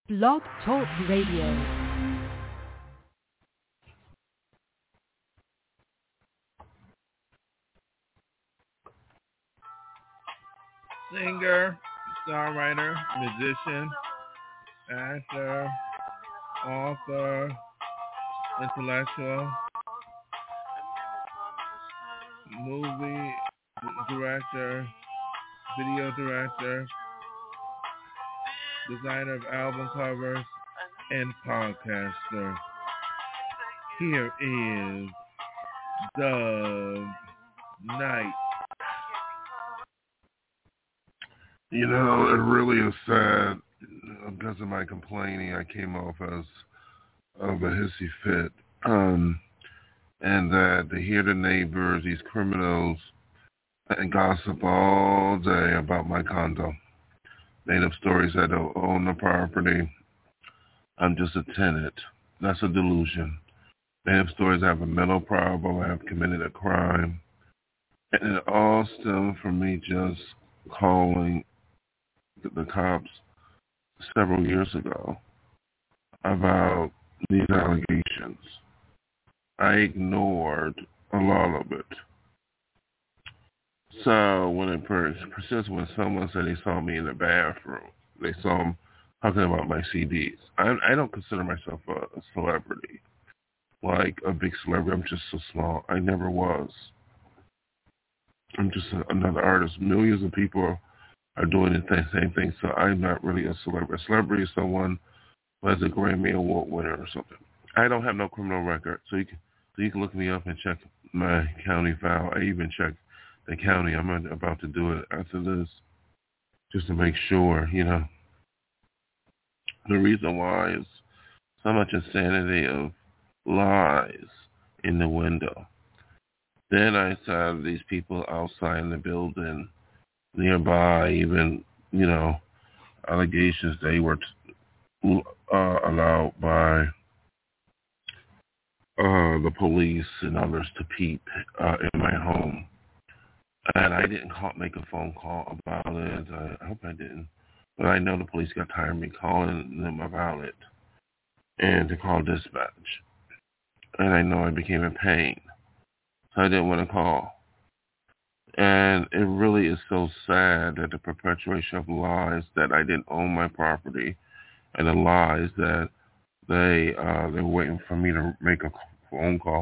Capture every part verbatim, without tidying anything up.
Blog Talk Radio. Singer, songwriter, musician, actor, author, intellectual, movie director, video director, designer of album covers, and podcaster. Here is Doug Knight. You know, it really is sad. Because of my complaining, I came off as of a hissy fit. Um, and that to hear the neighbors, these criminals, and gossip all day about my condo. Made up stories that don't own the property. I'm just a tenant. That's a delusion. Made up stories I have a mental problem. I have committed a crime. And it all stemmed from me just calling the cops several years ago about these allegations. I ignored a lot of it. So when it persists, when someone said they saw me in the bathroom, they saw them talking about my C Ds. I, I don't consider myself a, a celebrity, like a big celebrity. I'm just so small. I never was. I'm just a, another artist. Millions of people are doing the same thing, so I'm not really a celebrity. A celebrity is someone who has a Grammy Award winner or something. I don't have no criminal record, so you can so you can look me up and check my county file. I even checked the county. I'm about to do it after this, just to make sure, you know. The reason why is so much insanity of lies in the window. Then I saw these people outside in the building nearby, even, you know, allegations they were uh, allowed by uh, the police and others to peep uh, in my home. And I didn't call, make a phone call about it. I, I hope I didn't. But I know the police got tired of me calling them about it and to call dispatch. And I know I became a pain. So I didn't want to call. And it really is so sad that the perpetuation of lies that I didn't own my property and the lies that they, uh, they're waiting for me to make a phone call.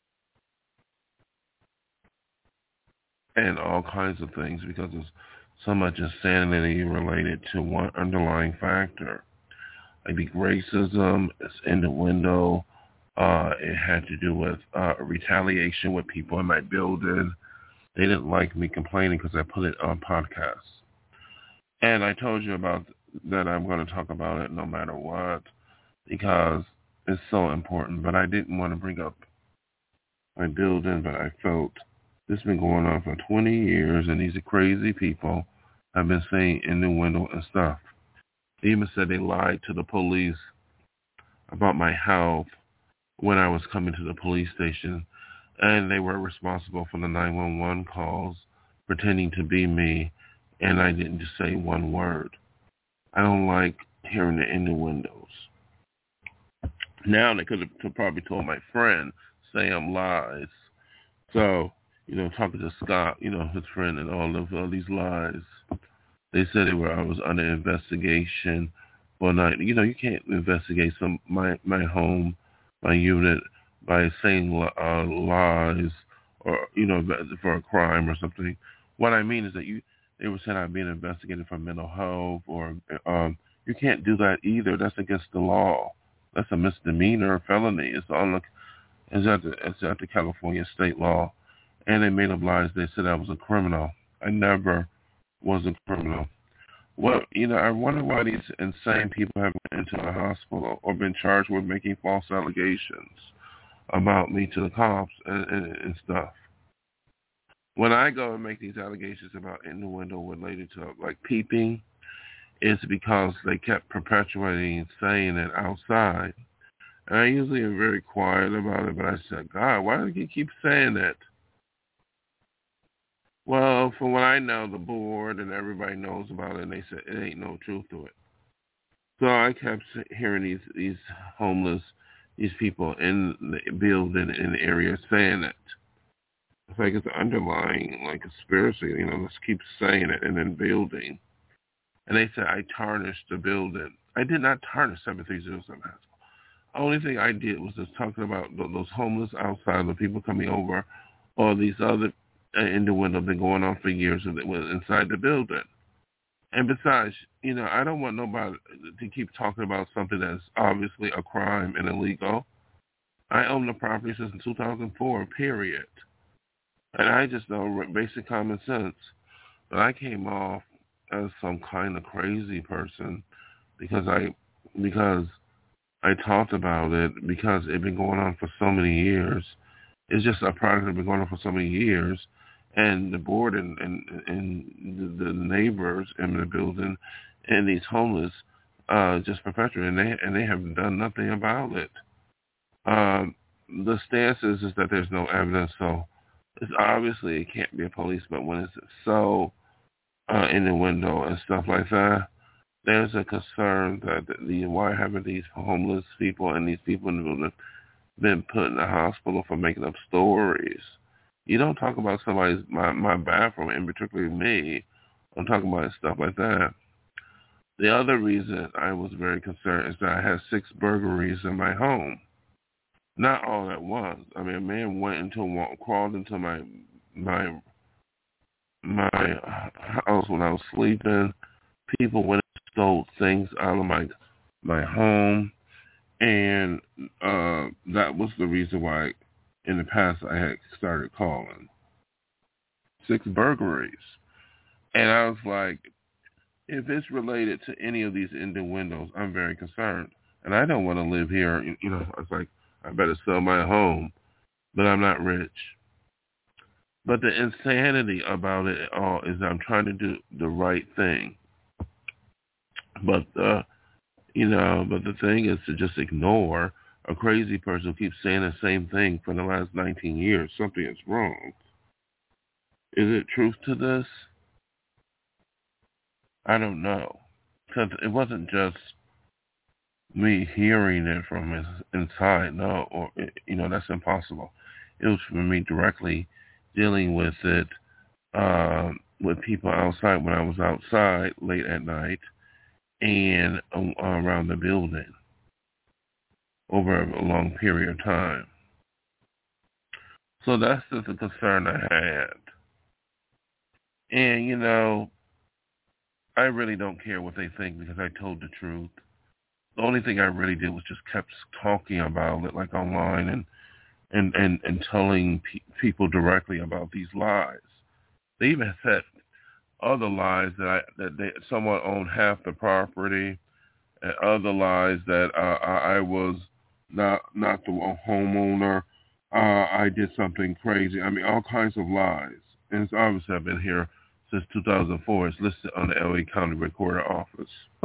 And all kinds of things because there's so much insanity related to one underlying factor. Like the racism is in the window. Uh, it had to do with uh, retaliation with people in my building. They didn't like me complaining because I put it on podcasts. And I told you about that I'm going to talk about it no matter what because it's so important. But I didn't want to bring up my building, but I felt this has been going on for twenty years, and these are crazy people I've been saying in the window and stuff. They even said they lied to the police about my health when I was coming to the police station, and they were responsible for the nine one one calls, pretending to be me, and I didn't just say one word. I don't like hearing the innuendos. Now they could have probably told my friend, say I'm lies. So, you know, talking to Scott, you know, his friend, and all of all these lies. They said they were I was under investigation. Well, not, you know, you can't investigate some my my home, my unit by saying uh, lies or you know for a crime or something. What I mean is that you they were saying I'm being investigated for mental health or um you can't do that either. That's against the law. That's a misdemeanor, a felony. It's on the it's at the it's at the California state law. And they made up lies. They said I was a criminal. I never was a criminal. Well, you know, I wonder why these insane people have been into a hospital or been charged with making false allegations about me to the cops and, and, and stuff. When I go and make these allegations about innuendo related to like peeping, it's because they kept perpetuating and saying it outside. And I usually am very quiet about it, but I said, God, why do you keep saying that? Well, from what I know, the board and everybody knows about it, and they said it ain't no truth to it. So I kept hearing these these homeless, these people in the building in the area saying it. It's like it's underlying like a conspiracy, you know, let's keep saying it and then building. And they said I tarnished the building. I did not tarnish seven three zero seven Haskell. The only thing I did was just talking about those homeless outside, the people coming over, or these other uh, in the window been going on for years and it was inside the building. And besides, you know, I don't want nobody to keep talking about something that's obviously a crime and illegal. I own the property since two thousand four, period. And I just know basic common sense. But I came off as some kind of crazy person because I because I talked about it because it's been going on for so many years. It's just a product that's been going on for so many years. And the board and, and, and the, the neighbors in the building and these homeless uh, just perpetuate, and they and they have done nothing about it. Um, the stance is, is that there's no evidence, so it's obviously it can't be a police, but when it's so uh, in the window and stuff like that, there's a concern that the, the why haven't these homeless people and these people in the building been put in the hospital for making up stories? You don't talk about somebody's my, my bathroom, and particularly me. I'm talking about stuff like that. The other reason I was very concerned is that I had six burglaries in my home. Not all at once. I mean, a man went into crawled into my my my house when I was sleeping. People went and stole things out of my my home, and uh, that was the reason why. In the past, I had started calling. Six burglaries. And I was like, if it's related to any of these innuendos, I'm very concerned. And I don't want to live here. You know, I was like, I better sell my home, but I'm not rich. But the insanity about it all is that I'm trying to do the right thing. But, uh, you know, but the thing is to just ignore a crazy person who keeps saying the same thing for the last nineteen years. Something is wrong. Is it truth to this? I don't know. Because it wasn't just me hearing it from inside. No, or, you know, that's impossible. It was for me directly dealing with it um, with people outside when I was outside late at night and um, around the building over a long period of time. So that's just a concern I had. And, you know, I really don't care what they think because I told the truth. The only thing I really did was just kept talking about it, like online, and and, and, and telling pe- people directly about these lies. They even said other lies that I, that they, someone owned half the property, and other lies that uh, I, I was not not the homeowner. Uh, I did something crazy. I mean, all kinds of lies. And it's obviously I've been here since two thousand four. It's listed on the L A County Recorder Office.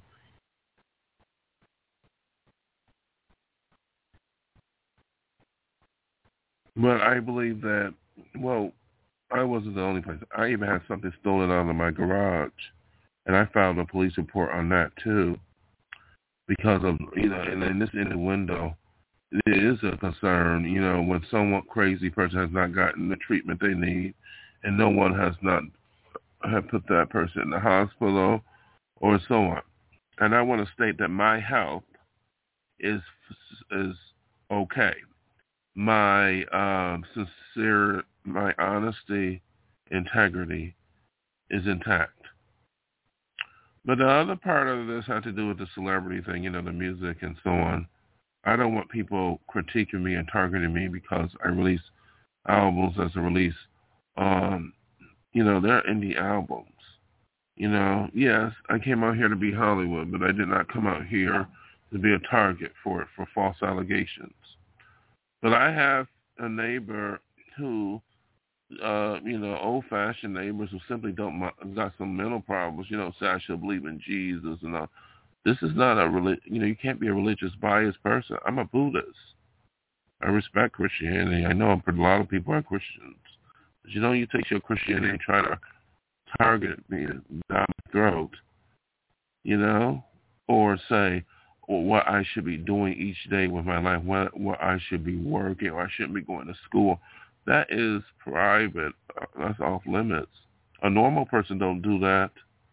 But I believe that, well, I wasn't the only place. I even had something stolen out of my garage. And I filed a police report on that, too. Because of, you know, and in this in the window, it is a concern, you know, when someone crazy person has not gotten the treatment they need and no one has not have put that person in the hospital or so on. And I want to state that my health is is okay. My um, sincere, my honesty, integrity is intact. But the other part of this had to do with the celebrity thing, you know, the music and so on. I don't want people critiquing me and targeting me because I release albums as a release. Um, you know, they're indie albums. You know, yes, I came out here to be Hollywood, but I did not come out here to be a target for it, for false allegations. But I have a neighbor who, uh, you know, old-fashioned neighbors who simply don't got some mental problems. You know, say I should believe in Jesus and all. This is not a relig- you know, you can't be a religious biased person. I'm a Buddhist. I respect Christianity. I know a lot of people are Christians. But you know, you take your Christianity and try to target me down my throat. You know, or say what I should be doing each day with my life, what, what I should be working, or I shouldn't be going to school. That is private. That's off limits. A normal person don't do that.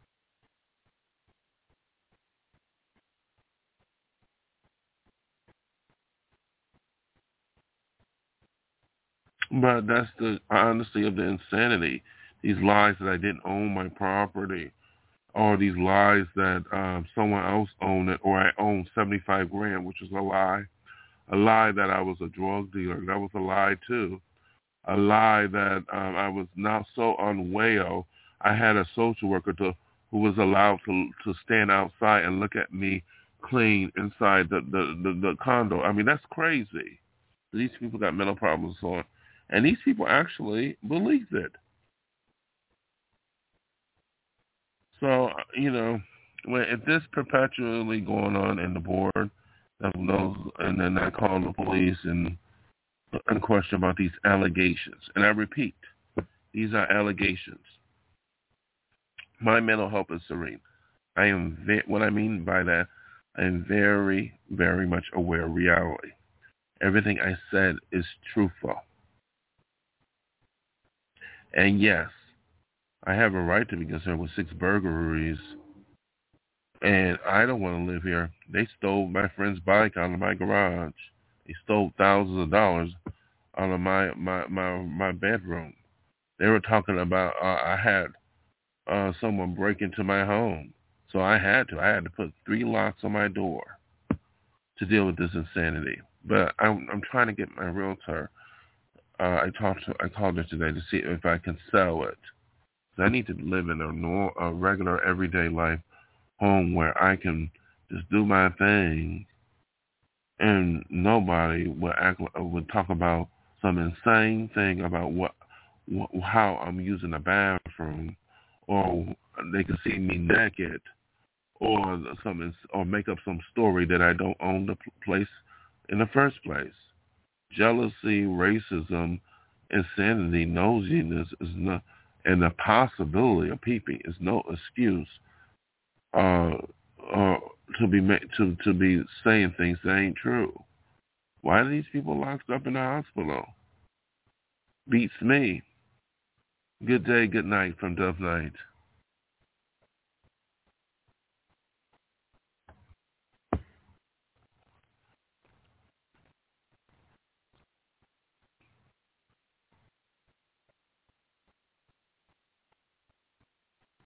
But that's the honesty of the insanity. These lies that I didn't own my property, or these lies that um, someone else owned it, or I owned seventy-five grand, which is a lie. A lie that I was a drug dealer. That was a lie too. A lie that um, I was not so unwell. I had a social worker to, who was allowed to to stand outside and look at me clean inside the, the, the, the condo. I mean, that's crazy. These people got mental problems on. And these people actually believed it. So, you know, when if this perpetually going on in the board, and then I call the police and, and question about these allegations. And I repeat, these are allegations. My mental health is serene. I am, ve- what I mean by that, I am very, very much aware of reality. Everything I said is truthful. And yes, I have a right to be concerned with six burglaries, and I don't want to live here. They stole my friend's bike out of my garage. They stole thousands of dollars out of my my my, my bedroom. They were talking about uh, I had uh, someone break into my home, so I had to I had to put three locks on my door to deal with this insanity. But I'm, I'm trying to get my realtor. Uh, I talked to I called her today to see if I can sell it. I need to live in a, normal, a regular, everyday life home where I can just do my thing, and nobody would act would talk about some insane thing about what, what how I'm using the bathroom, or they can see me naked, or some or make up some story that I don't own the place in the first place. Jealousy, racism, insanity, nosiness is not. And the possibility of peeping is no excuse uh, uh, to be ma- to to be saying things that ain't true. Why are these people locked up in the hospital? Beats me. Good day, good night from Dove Night.